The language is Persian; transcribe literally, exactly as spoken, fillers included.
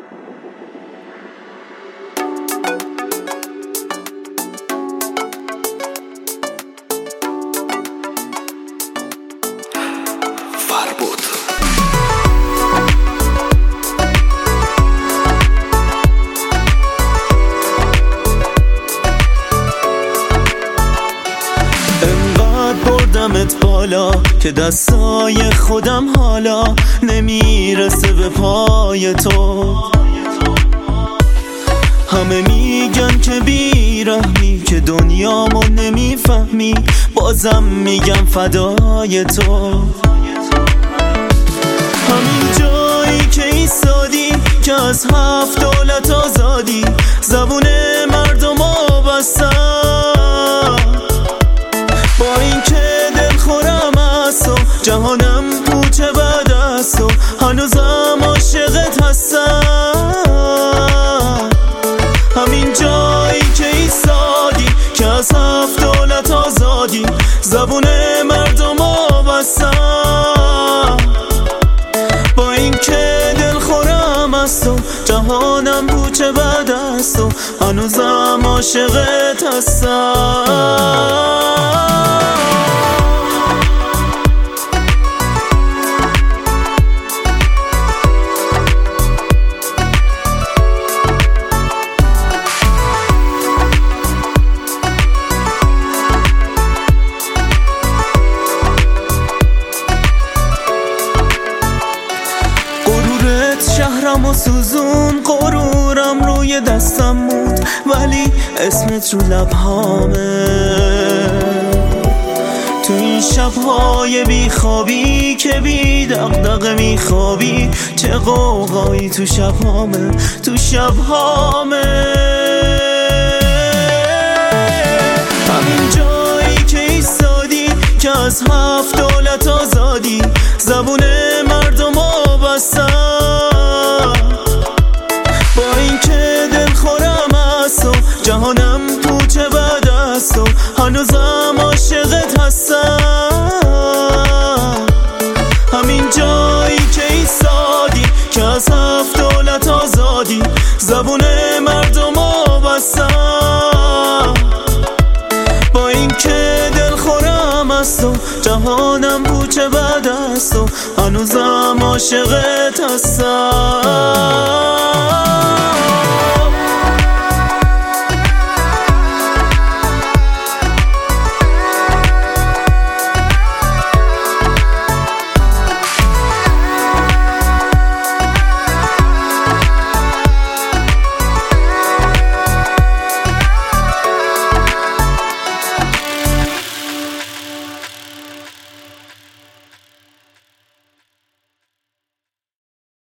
بردمت بالا که دستای خودم حالا نمیرسه به پای تو. همه میگن که بیرحمی، که دنیامو نمیفهمی، بازم میگم فدای تو. همین جایی که ایستادی که از هفت دولت آزادی، زبون مردمو بستم. با این که دل خورم از تو، جهانم پوچه بعد از تو، هنوزم عاشقت هستم. همین جایی که ایستادی که از هفت دولت آزادی، زبون مردمو بستم. با این که دل خورم از تو، جهانم پوچه بعد از تو، هنوزم عاشقت هستم. شهرم و سوزون، غرورم روی دستم موند، ولی اسمت رو لبهامه. تو این شبهای بیخوابی که بی دغدغه میخوابی، چه قوقایی تو شبهامه، تو شبهامه. همین جایی که ایستادی که از هفت دولت آزادی، زبون مردمو بستم. با این که دل خورم از تو، جهانم پوچه بعد از تو، هنوزم عاشقت هستم. همین جایی که ایستادی که از هفت دولت آزادی، زبون مردمو بستم. با این که دل خورم از تو، جهانم پوچه بعد از تو، هنوزم عاشقت هستم.